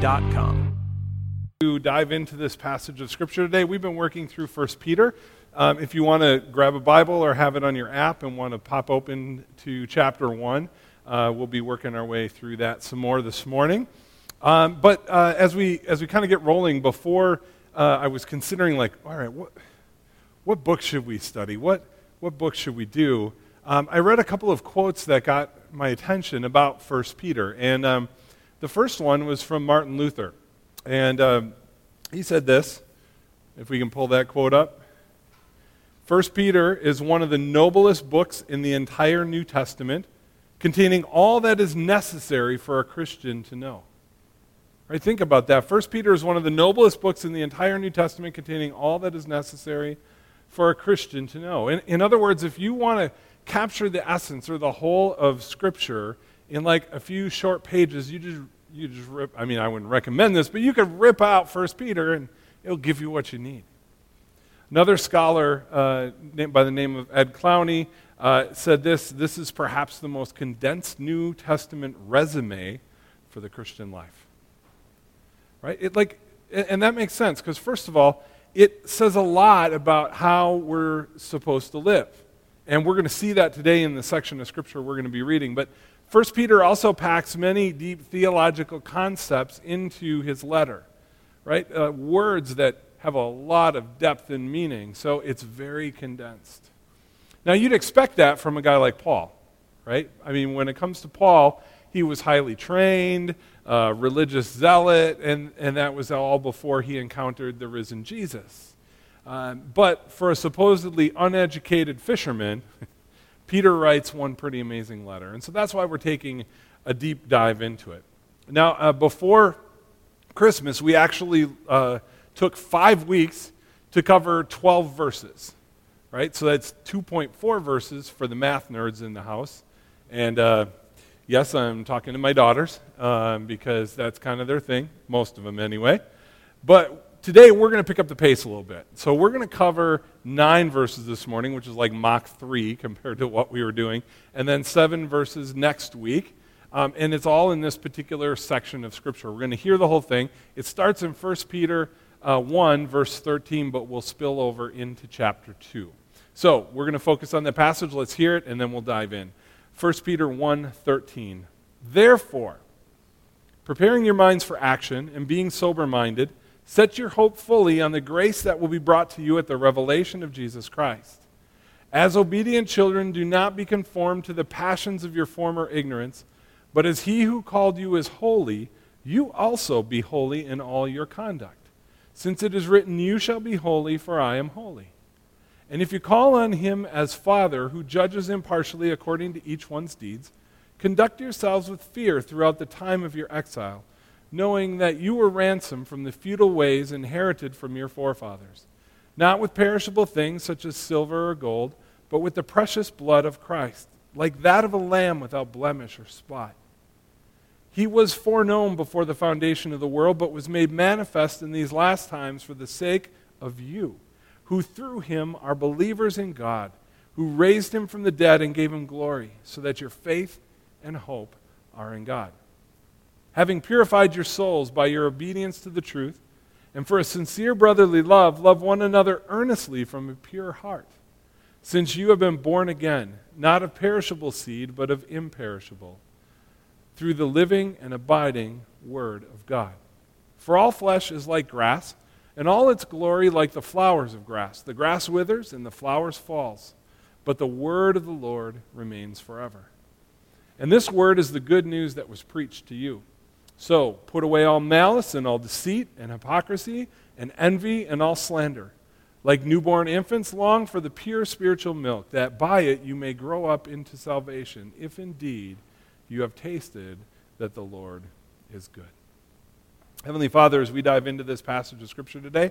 www.biblestudy.com. To dive into this passage of Scripture today, we've been working through 1 Peter. If you want to grab a Bible or have it on your app and want to pop open to chapter 1, we'll be working our way through that some more this morning. But as we kind of get rolling, before I was considering, like, all right, what book should we study? What book should we do? I read a couple of quotes that got my attention about 1 Peter. And the first one was from Martin Luther. And he said this, if we can pull that quote up. 1 Peter is one of the noblest books in the entire New Testament, containing all that is necessary for a Christian to know. Right, think about that. 1 Peter is one of the noblest books in the entire New Testament, containing all that is necessary for a Christian to know. In other words, if you want to capture the essence or the whole of Scripture in like a few short pages, you just rip, I mean, I wouldn't recommend this, but you could rip out 1 Peter and it'll give you what you need. Another scholar by the name of Ed Clowney said this is perhaps the most condensed New Testament resume for the Christian life. Right? And that makes sense, because first of all, it says a lot about how we're supposed to live. And we're going to see that today in the section of Scripture we're going to be reading. But 1 Peter also packs many deep theological concepts into his letter, right? Words that have a lot of depth and meaning, so it's very condensed. Now, you'd expect that from a guy like Paul, right? I mean, when it comes to Paul, he was highly trained, religious zealot, and that was all before he encountered the risen Jesus. But for a supposedly uneducated fisherman, Peter writes one pretty amazing letter. And so that's why we're taking a deep dive into it. Now, before Christmas, we actually took 5 weeks to cover 12 verses, right? So that's 2.4 verses for the math nerds in the house. And yes, I'm talking to my daughters because that's kind of their thing, most of them anyway. But today, we're going to pick up the pace a little bit. So we're going to cover 9 verses this morning, which is like Mach 3 compared to what we were doing, and then 7 verses next week. And it's all in this particular section of Scripture. We're going to hear the whole thing. It starts in 1 Peter 1, verse 13, but we'll spill over into chapter 2. So we're going to focus on the passage. Let's hear it, and then we'll dive in. 1 Peter 1:13. Therefore, preparing your minds for action and being sober-minded, set your hope fully on the grace that will be brought to you at the revelation of Jesus Christ. As obedient children, do not be conformed to the passions of your former ignorance, but as he who called you is holy, you also be holy in all your conduct. Since it is written, you shall be holy, for I am holy. And if you call on him as Father, who judges impartially according to each one's deeds, conduct yourselves with fear throughout the time of your exile, knowing that you were ransomed from the futile ways inherited from your forefathers, not with perishable things such as silver or gold, but with the precious blood of Christ, like that of a lamb without blemish or spot. He was foreknown before the foundation of the world, but was made manifest in these last times for the sake of you, who through him are believers in God, who raised him from the dead and gave him glory, so that your faith and hope are in God. Having purified your souls by your obedience to the truth, and for a sincere brotherly love, love one another earnestly from a pure heart, since you have been born again, not of perishable seed, but of imperishable, through the living and abiding Word of God. For all flesh is like grass, and all its glory like the flowers of grass. The grass withers and the flowers falls, but the word of the Lord remains forever. And this word is the good news that was preached to you. So put away all malice and all deceit and hypocrisy and envy and all slander. Like newborn infants, long for the pure spiritual milk, that by it you may grow up into salvation, if indeed you have tasted that the Lord is good. Heavenly Father, as we dive into this passage of Scripture today,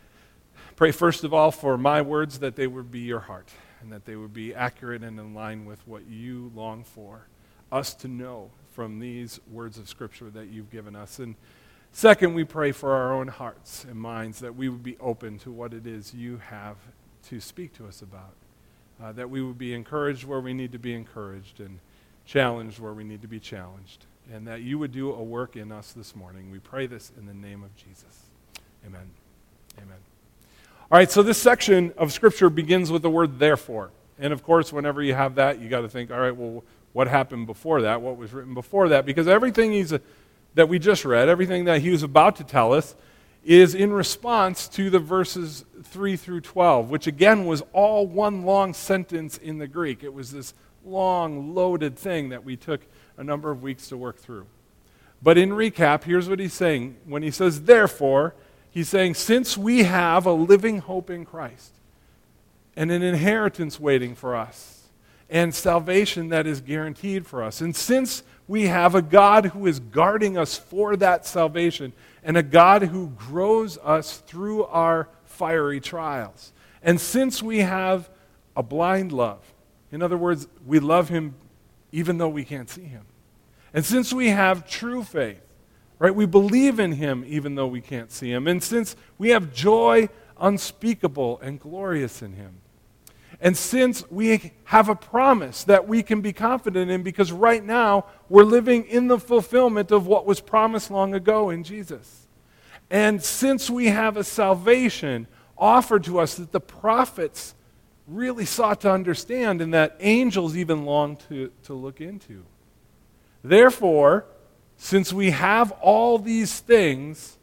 pray first of all for my words that they would be your heart and that they would be accurate and in line with what you long for us to know from these words of Scripture that you've given us. And second, we pray for our own hearts and minds that we would be open to what it is you have to speak to us about, that we would be encouraged where we need to be encouraged and challenged where we need to be challenged. and that you would do a work in us this morning. We pray this in the name of Jesus. Amen. Amen. All right, so this section of Scripture begins with the word therefore. And of course, whenever you have that, you got to think, all right, well, what happened before that? What was written before that? Because everything that we just read, everything that he was about to tell us, is in response to the verses 3 through 12, which again was all one long sentence in the Greek. It was this long, loaded thing that we took a number of weeks to work through. But in recap, here's what he's saying. When he says, therefore, he's saying, since we have a living hope in Christ and an inheritance waiting for us and salvation that is guaranteed for us, and since we have a God who is guarding us for that salvation and a God who grows us through our fiery trials, and since we have a blind love, in other words, we love him even though we can't see him, and since we have true faith, right, we believe in him even though we can't see him, and since we have joy unspeakable and glorious in him, and since we have a promise that we can be confident in because right now we're living in the fulfillment of what was promised long ago in Jesus. And since we have a salvation offered to us that the prophets really sought to understand and that angels even long to look into. Therefore, since we have all these things,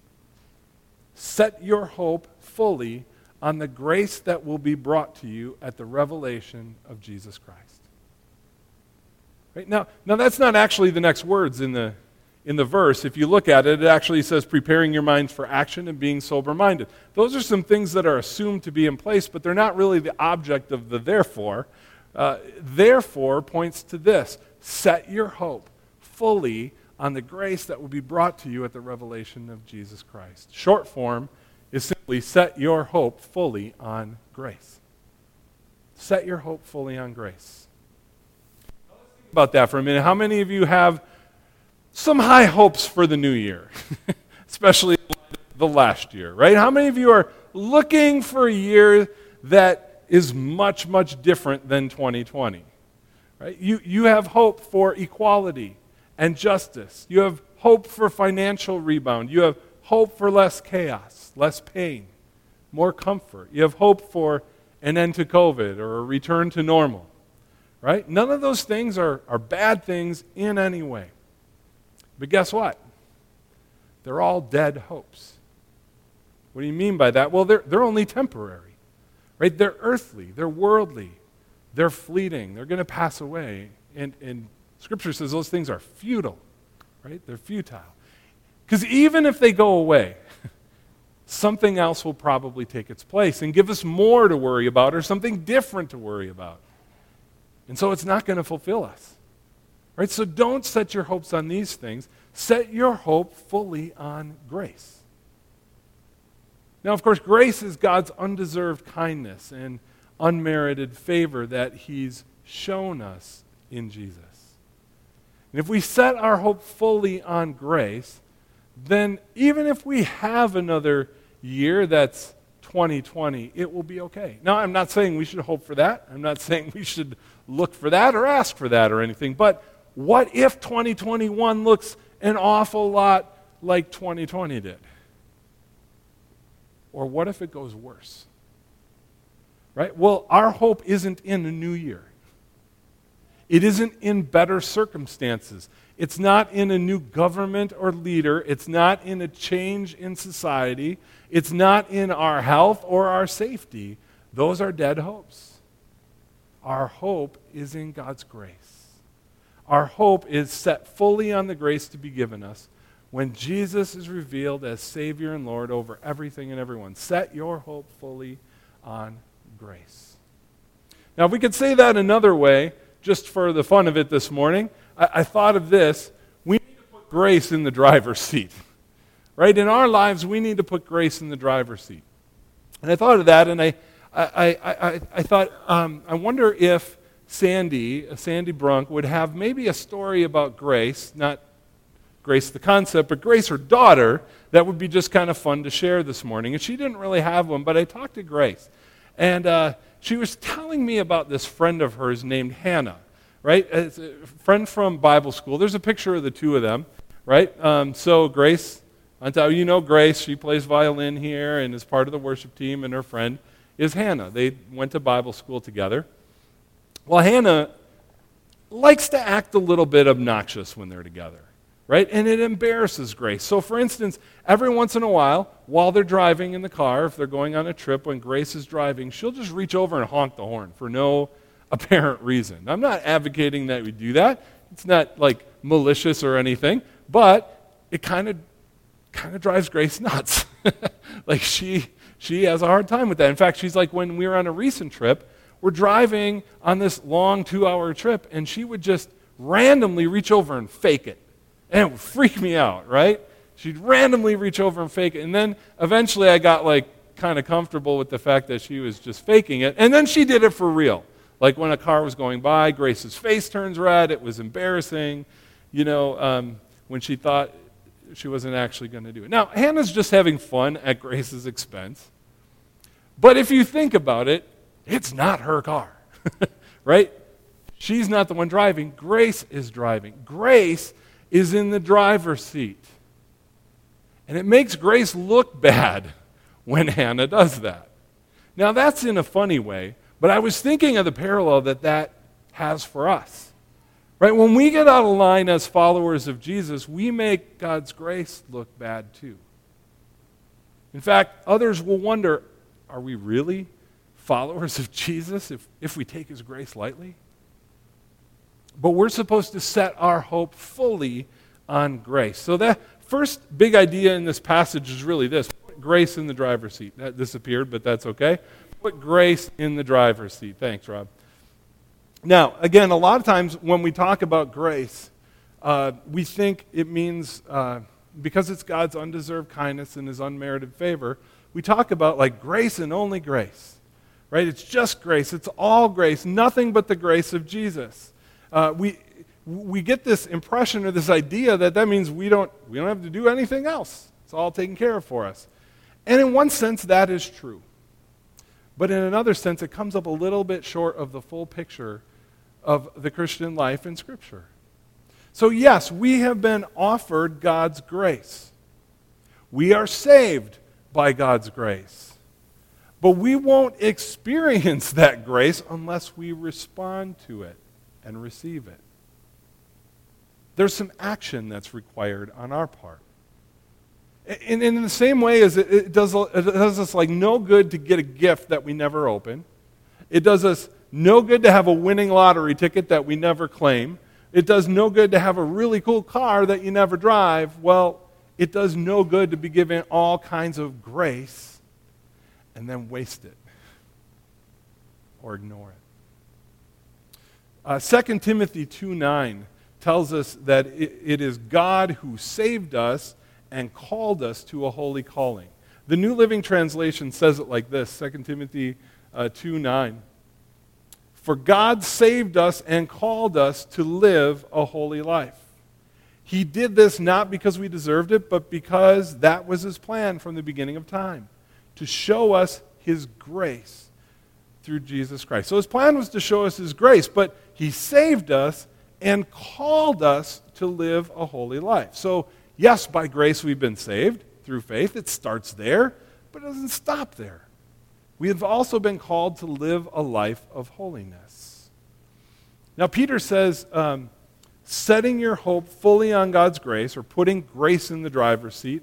set your hope fully on the grace that will be brought to you at the revelation of Jesus Christ. Right? Now that's not actually the next words in the verse. If you look at it, it actually says preparing your minds for action and being sober-minded. Those are some things that are assumed to be in place, but they're not really the object of the therefore. Therefore points to this: set your hope fully on the grace that will be brought to you at the revelation of Jesus Christ. Short form is simply set your hope fully on grace. Set your hope fully on grace. Let's think about that for a minute. How many of you have some high hopes for the new year? Especially the last year, right? How many of you are looking for a year that is much, much different than 2020? Right? You have hope for equality and justice. You have hope for financial rebound. You have hope for less chaos, less pain, more comfort. You have hope for an end to COVID or a return to normal, right? None of those things are bad things in any way. But guess what? They're all dead hopes. What do you mean by that? Well, they're only temporary, right? They're earthly, they're worldly, they're fleeting, they're going to pass away. And Scripture says those things are futile, right? They're futile. Because even if they go away, something else will probably take its place and give us more to worry about or something different to worry about. And so it's not going to fulfill us. Right? So don't set your hopes on these things. Set your hope fully on grace. Now, of course, grace is God's undeserved kindness and unmerited favor that he's shown us in Jesus. And if we set our hope fully on grace, then even if we have another year that's 2020, it will be okay. Now, I'm not saying we should hope for that. I'm not saying we should look for that or ask for that or anything. But what if 2021 looks an awful lot like 2020 did? Or what if it goes worse? Right? Well, our hope isn't in a new year. It isn't in better circumstances. It's not in a new government or leader. It's not in a change in society. It's not in our health or our safety. Those are dead hopes. Our hope is in God's grace. Our hope is set fully on the grace to be given us when Jesus is revealed as Savior and Lord over everything and everyone. Set your hope fully on grace. Now, if we could say that another way, just for the fun of it this morning, I thought of this. We need to put grace in the driver's seat. Right? In our lives, we need to put grace in the driver's seat. And I thought of that, and I thought, I wonder if Sandy Brunk, would have maybe a story about Grace, not Grace the concept, but Grace, her daughter, that would be just kind of fun to share this morning. And she didn't really have one, but I talked to Grace. And she was telling me about this friend of hers named Hannah. right? As a friend from Bible school. There's a picture of the two of them, right? So Grace, you know Grace, she plays violin here and is part of the worship team, and her friend is Hannah. They went to Bible school together. Well, Hannah likes to act a little bit obnoxious when they're together, right? And it embarrasses Grace. So, for instance, every once in a while they're driving in the car, if they're going on a trip, when Grace is driving, she'll just reach over and honk the horn for no apparent reason. I'm not advocating that we do that. It's not like malicious or anything, but it kind of drives Grace nuts. Like she has a hard time with that. In fact, she's like, when we were on a recent trip, we're driving on this long 2-hour trip, and she would just randomly reach over and fake it. And it would freak me out, right? She'd randomly reach over and fake it. And then eventually I got kind of comfortable with the fact that she was just faking it. And then she did it for real. Like when a car was going by, Grace's face turns red. It was embarrassing, when she thought she wasn't actually going to do it. Now, Hannah's just having fun at Grace's expense. But if you think about it, it's not her car, right? She's not the one driving. Grace is driving. Grace is in the driver's seat. And it makes Grace look bad when Hannah does that. Now, that's in a funny way, but I was thinking of the parallel that has for us. Right? When we get out of line as followers of Jesus, we make God's grace look bad too. In fact, others will wonder, are we really followers of Jesus if we take his grace lightly? But we're supposed to set our hope fully on grace. So that first big idea in this passage is really this: put grace in the driver's seat. That disappeared, but that's okay. Put grace in the driver's seat. Thanks, Rob. Now, again, a lot of times when we talk about grace, we think it means, because it's God's undeserved kindness and his unmerited favor, we talk about like grace and only grace. Right? It's just grace. It's all grace. Nothing but the grace of Jesus. We get this impression or this idea that means we don't have to do anything else. It's all taken care of for us. And in one sense, that is true. But in another sense, it comes up a little bit short of the full picture of the Christian life in Scripture. So yes, we have been offered God's grace. We are saved by God's grace. But we won't experience that grace unless we respond to it and receive it. There's some action that's required on our part. And in the same way as it does us like no good to get a gift that we never open. It does us no good to have a winning lottery ticket that we never claim. It does no good to have a really cool car that you never drive. Well, it does no good to be given all kinds of grace and then waste it or ignore it. 2 Timothy 2:9 tells us that it is God who saved us and called us to a holy calling. The New Living Translation says it like this, 2 Timothy 2:9. For God saved us and called us to live a holy life. He did this not because we deserved it, but because that was his plan from the beginning of time, to show us his grace through Jesus Christ. So his plan was to show us his grace, but he saved us and called us to live a holy life. So yes, by grace we've been saved through faith. It starts there, but it doesn't stop there. We have also been called to live a life of holiness. Now Peter says, setting your hope fully on God's grace, or putting grace in the driver's seat,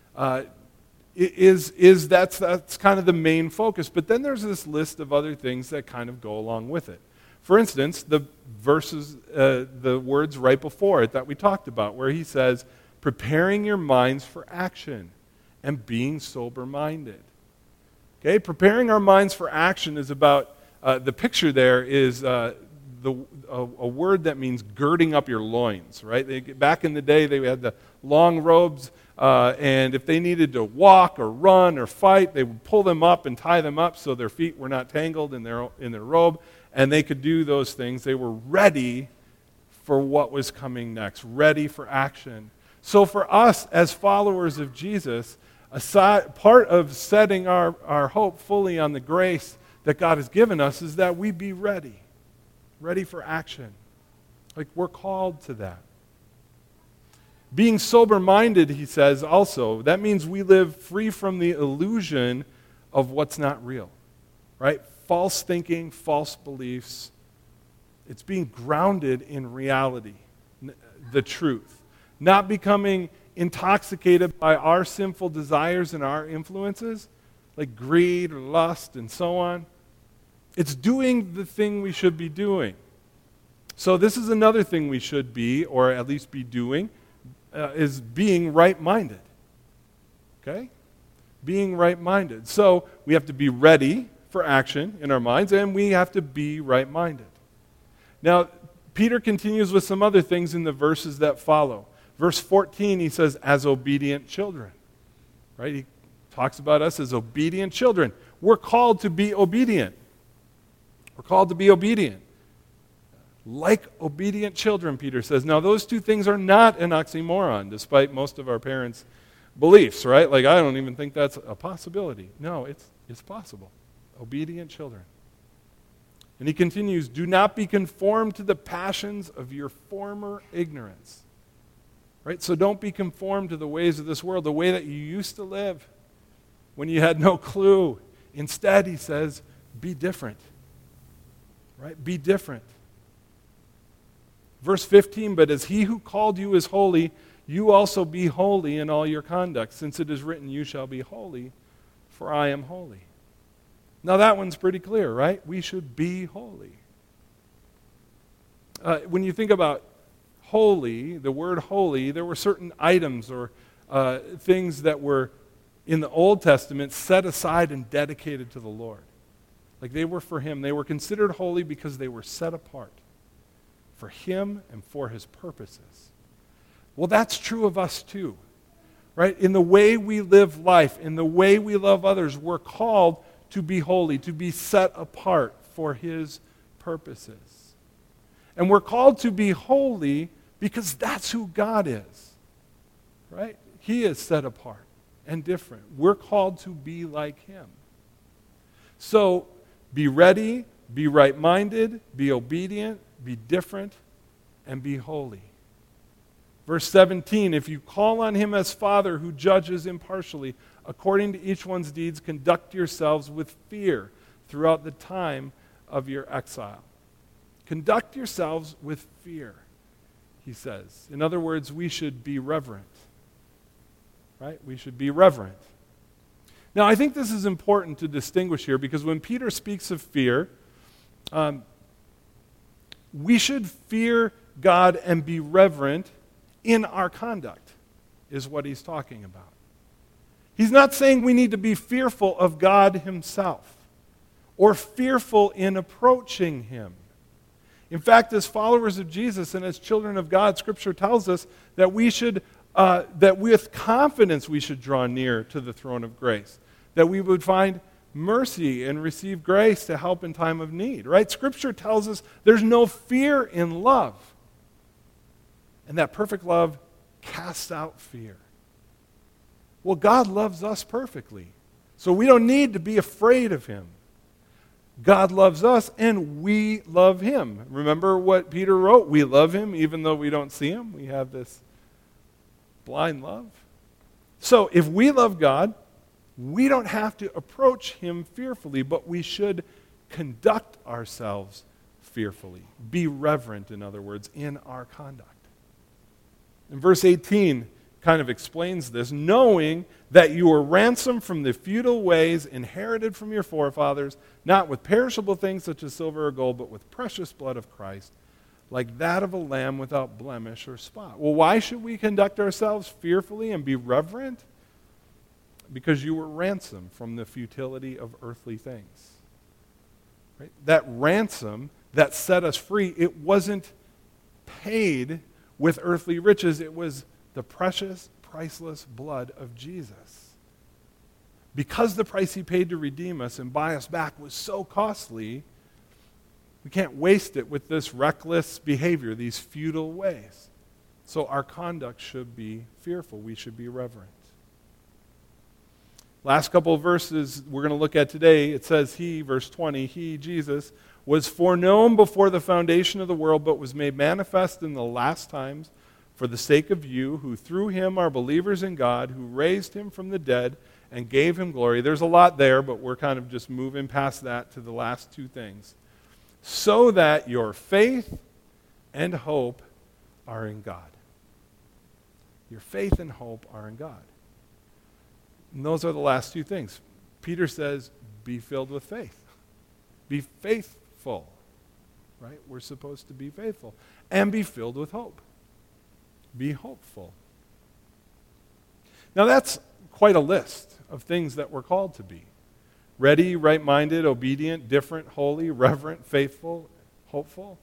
that's kind of the main focus. But then there's this list of other things that kind of go along with it. For instance, the words right before it that we talked about, where he says, preparing your minds for action and being sober-minded. Okay, preparing our minds for action is about, the picture there is a word that means girding up your loins, right? Back in the day, they had the long robes, and if they needed to walk or run or fight, they would pull them up and tie them up so their feet were not tangled in their robe, and they could do those things. They were ready for what was coming next, ready for action. So for us as followers of Jesus, part of setting our hope fully on the grace that God has given us is that we be ready for action. Like, we're called to that. Being sober-minded, he says also, that means we live free from the illusion of what's not real, right? False thinking, false beliefs. It's being grounded in reality, the truth. Not becoming intoxicated by our sinful desires and our influences, like greed or lust and so on. It's doing the thing we should be doing. So this is another thing we should be, or at least be doing, is being right-minded. Okay? Being right-minded. So we have to be ready for action in our minds, and we have to be right-minded. Now, Peter continues with some other things in the verses that follow. Verse 14, he says, as obedient children. Right? He talks about us as obedient children. We're called to be obedient. We're called to be obedient. Like obedient children, Peter says. Now, those two things are not an oxymoron, despite most of our parents' beliefs, right? Like, I don't even think that's a possibility. No, it's possible. Obedient children. And he continues, do not be conformed to the passions of your former ignorance. Right? So don't be conformed to the ways of this world, the way that you used to live when you had no clue. Instead, he says, be different. Right? Be different. Verse 15, but as he who called you is holy, you also be holy in all your conduct, since it is written, you shall be holy, for I am holy. Now that one's pretty clear, right? We should be holy. When you think about holy, the word holy, there were certain items or things that were in the Old Testament set aside and dedicated to the Lord. Like they were for him. They were considered holy because they were set apart for him and for his purposes. Well, that's true of us too, right? In the way we live life, in the way we love others, we're called to be holy, to be set apart for his purposes. And we're called to be holy because that's who God is, right? He is set apart and different. We're called to be like him. So be ready, be right-minded, be obedient, be different, and be holy. Verse 17, if you call on him as Father who judges impartially, according to each one's deeds, conduct yourselves with fear throughout the time of your exile. Conduct yourselves with fear, he says. In other words, we should be reverent. Right? We should be reverent. Now, I think this is important to distinguish here because when Peter speaks of fear, we should fear God and be reverent in our conduct, is what he's talking about. He's not saying we need to be fearful of God himself or fearful in approaching him. In fact, as followers of Jesus and as children of God, Scripture tells us that we should, that with confidence we should draw near to the throne of grace, that we would find mercy and receive grace to help in time of need, right? Scripture tells us there's no fear in love. And that perfect love casts out fear. Well, God loves us perfectly, so we don't need to be afraid of him. God loves us, and we love him. Remember what Peter wrote? We love him even though we don't see him. We have this blind love. So if we love God, we don't have to approach him fearfully, but we should conduct ourselves fearfully. Be reverent, in other words, in our conduct. In verse 18 kind of explains this, knowing that you were ransomed from the futile ways inherited from your forefathers, not with perishable things such as silver or gold, but with precious blood of Christ, like that of a lamb without blemish or spot. Well, why should we conduct ourselves fearfully and be reverent? Because you were ransomed from the futility of earthly things. Right? That ransom that set us free, it wasn't paid with earthly riches. It was the precious, priceless blood of Jesus. Because the price he paid to redeem us and buy us back was so costly, we can't waste it with this reckless behavior, these futile ways. So our conduct should be fearful. We should be reverent. Last couple of verses we're going to look at today, it says he, verse 20, he, Jesus, was foreknown before the foundation of the world, but was made manifest in the last times for the sake of you, who through him are believers in God, who raised him from the dead and gave him glory. There's a lot there, but we're kind of just moving past that to the last two things. So that your faith and hope are in God. Your faith and hope are in God. And those are the last two things. Peter says, be filled with faith. Be faithful. Right? We're supposed to be faithful. And be filled with hope. Be hopeful. Now that's quite a list of things that we're called to be. Ready, right-minded, obedient, different, holy, reverent, faithful, hopeful.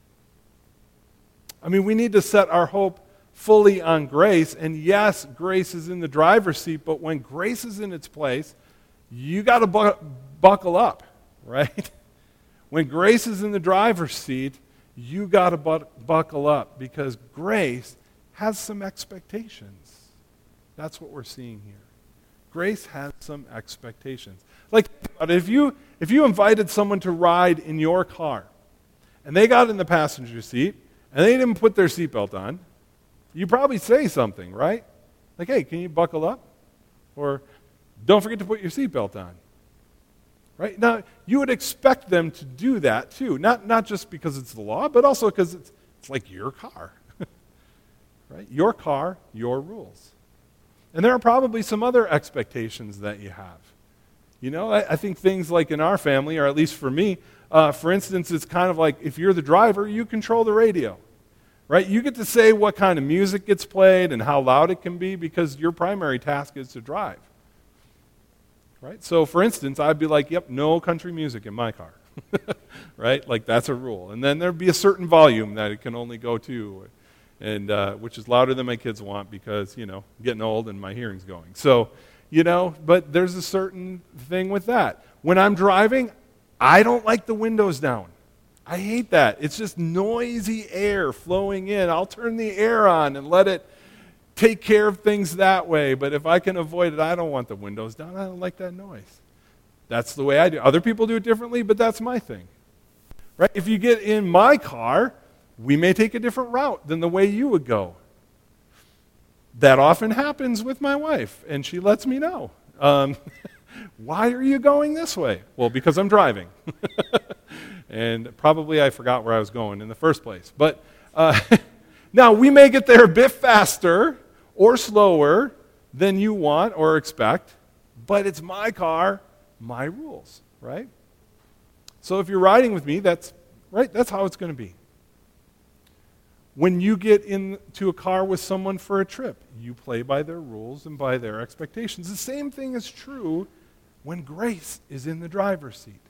I mean, we need to set our hope fully on grace. And yes, grace is in the driver's seat, but when grace is in its place, you got to buckle up, right? When grace is in the driver's seat, you got to buckle up because grace has some expectations. That's what we're seeing here. Grace has some expectations. Like, if you invited someone to ride in your car, and they got in the passenger seat, and they didn't put their seatbelt on, you probably say something, right? Like, hey, can you buckle up? Or, don't forget to put your seatbelt on. Right? Now, you would expect them to do that too. Not just because it's the law, but also because it's like your car. Right? Your car, your rules. And there are probably some other expectations that you have. You know, I think things like in our family, or at least for me, for instance, it's kind of like if you're the driver, you control the radio. Right? You get to say what kind of music gets played and how loud it can be because your primary task is to drive. Right? So, for instance, I'd be like, yep, no country music in my car. Right? Like, that's a rule. And then there'd be a certain volume that it can only go to, and which is louder than my kids want because, you know, I'm getting old and my hearing's going. So, you know, but there's a certain thing with that. When I'm driving, I don't like the windows down. I hate that. It's just noisy air flowing in. I'll turn the air on and let it take care of things that way, but if I can avoid it, I don't want the windows down. I don't like that noise. That's the way I do. Other people do it differently, but that's my thing. Right? If you get in my car, we may take a different route than the way you would go. That often happens with my wife, and she lets me know. Why are you going this way? Well, because I'm driving. And probably I forgot where I was going in the first place. But now, we may get there a bit faster or slower than you want or expect, but it's my car, my rules, right? So if you're riding with me, that's right, that's how it's going to be. When you get into a car with someone for a trip, you play by their rules and by their expectations. The same thing is true when grace is in the driver's seat.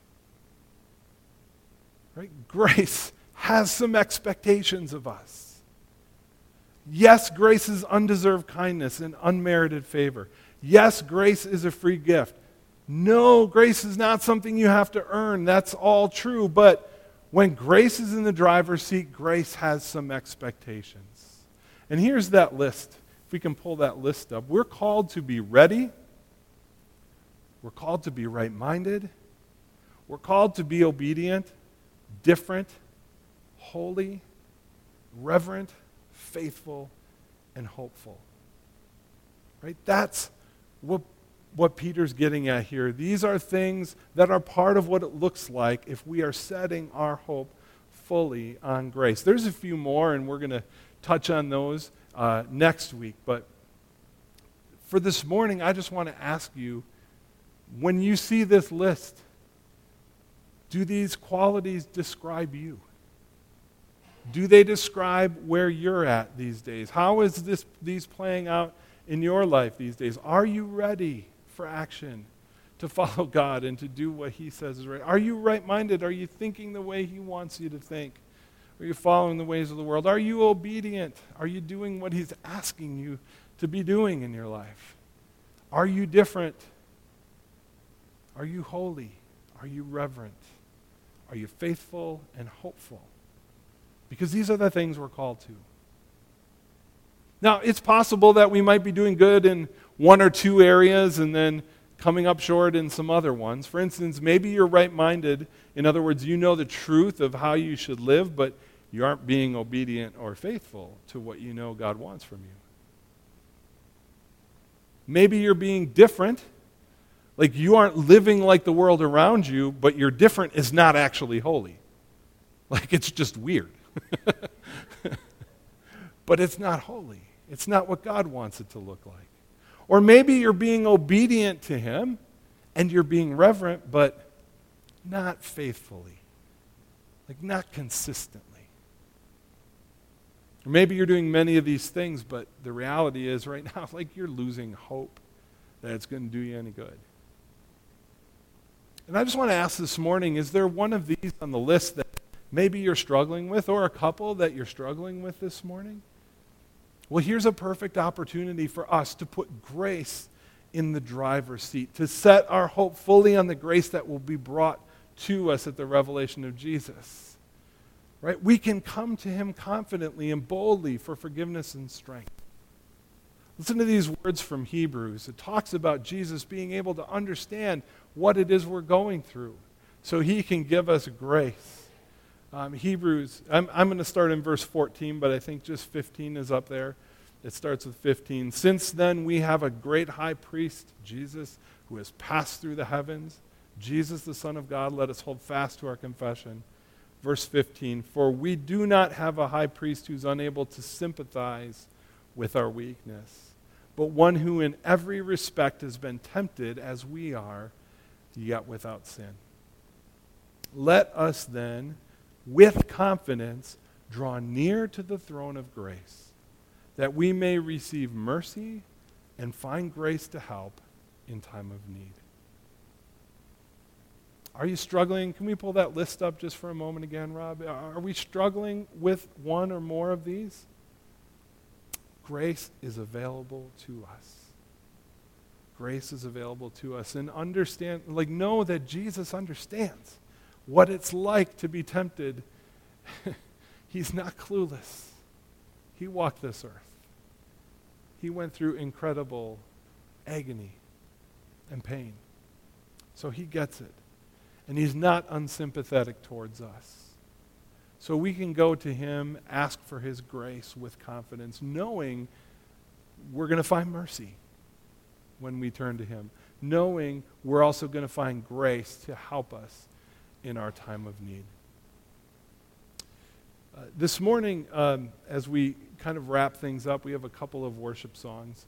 Right? Grace has some expectations of us. Yes, grace is undeserved kindness and unmerited favor. Yes, grace is a free gift. No, grace is not something you have to earn. That's all true. But when grace is in the driver's seat, grace has some expectations. And here's that list. If we can pull that list up. We're called to be ready. We're called to be right-minded. We're called to be obedient, different, holy, reverent, faithful, and hopeful. Right? That's what Peter's getting at here. These are things that are part of what it looks like if we are setting our hope fully on grace. There's a few more, and we're going to touch on those next week. But for this morning, I just want to ask you, when you see this list, do these qualities describe you? Do they describe where you're at these days? How is these playing out in your life these days? Are you ready for action to follow God and to do what He says is right? Are you right-minded? Are you thinking the way He wants you to think? Are you following the ways of the world? Are you obedient? Are you doing what He's asking you to be doing in your life? Are you different? Are you holy? Are you reverent? Are you faithful and hopeful? Because these are the things we're called to. Now, it's possible that we might be doing good in one or two areas and then coming up short in some other ones. For instance, maybe you're right-minded. In other words, you know the truth of how you should live, but you aren't being obedient or faithful to what you know God wants from you. Maybe you're being different. Like you aren't living like the world around you, but your different is not actually holy. Like it's just weird. But it's not holy. It's not what God wants it to look like. Or maybe you're being obedient to Him and you're being reverent, but not faithfully. Like not consistently. Or maybe you're doing many of these things, but the reality is right now, like you're losing hope that it's going to do you any good. And I just want to ask this morning, is there one of these on the list that maybe you're struggling with, or a couple that you're struggling with this morning? Well, here's a perfect opportunity for us to put grace in the driver's seat, to set our hope fully on the grace that will be brought to us at the revelation of Jesus. Right? We can come to Him confidently and boldly for forgiveness and strength. Listen to these words from Hebrews. It talks about Jesus being able to understand what it is we're going through so He can give us grace. Hebrews, I'm going to start in verse 14, but I think just 15 is up there. It starts with 15. Since then we have a great high priest, Jesus, who has passed through the heavens. Jesus, the Son of God, let us hold fast to our confession. Verse 15, for we do not have a high priest who's unable to sympathize with our weakness, but one who in every respect has been tempted as we are, yet without sin. Let us then, with confidence, draw near to the throne of grace, that we may receive mercy and find grace to help in time of need. Are you struggling? Can we pull that list up just for a moment again, Rob? Are we struggling with one or more of these? Grace is available to us. Grace is available to us. And know that Jesus understands what it's like to be tempted. He's not clueless. He walked this earth. He went through incredible agony and pain. So He gets it. And He's not unsympathetic towards us. So we can go to Him, ask for His grace with confidence, knowing we're going to find mercy when we turn to Him, knowing we're also going to find grace to help us in our time of need. This morning, as we kind of wrap things up, we have a couple of worship songs.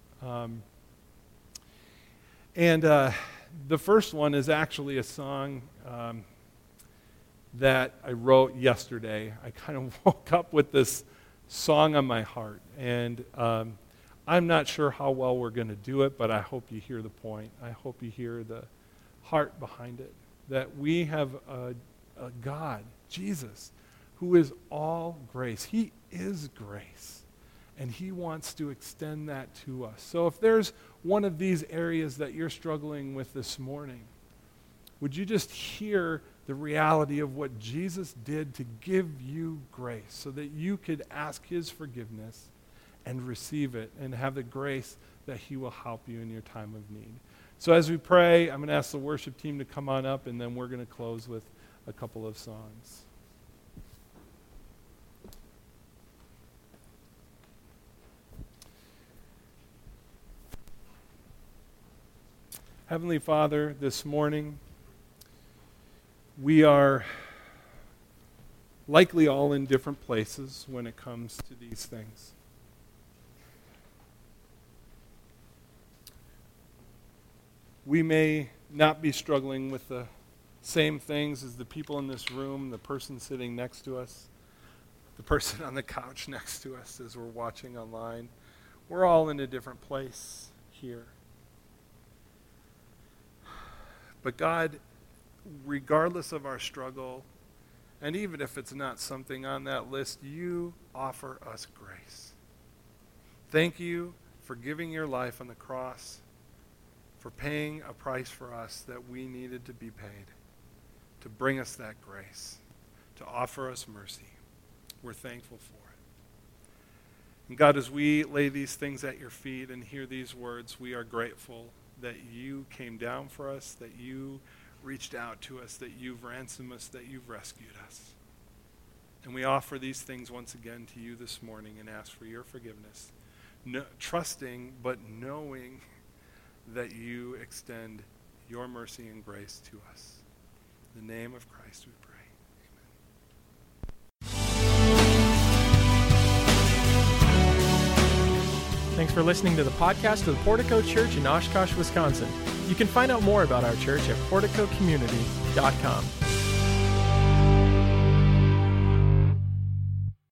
The first one is actually a song that I wrote yesterday. I kind of woke up with this song on my heart, and I'm not sure how well we're going to do it, but I hope you hear the point. I hope you hear the heart behind it, that we have a God, Jesus, who is all grace. He is grace, and He wants to extend that to us. So if there's one of these areas that you're struggling with this morning, would you just hear the reality of what Jesus did to give you grace so that you could ask His forgiveness and receive it and have the grace that He will help you in your time of need. So as we pray, I'm going to ask the worship team to come on up, and then we're going to close with a couple of songs. Heavenly Father, this morning, we are likely all in different places when it comes to these things. We may not be struggling with the same things as the people in this room, the person sitting next to us, the person on the couch next to us as we're watching online. We're all in a different place here. But God, regardless of our struggle, and even if it's not something on that list, you offer us grace. Thank you for giving your life on the cross, for paying a price for us that we needed to be paid, to bring us that grace, to offer us mercy. We're thankful for it. And God, as we lay these things at your feet and hear these words, we are grateful that you came down for us, that you reached out to us, that you've ransomed us, that you've rescued us. And we offer these things once again to you this morning and ask for your forgiveness, trusting but knowing that you extend your mercy and grace to us. In the name of Christ we pray. Thanks for listening to the podcast of the Portico Church in Oshkosh, Wisconsin. You can find out more about our church at porticocommunity.com.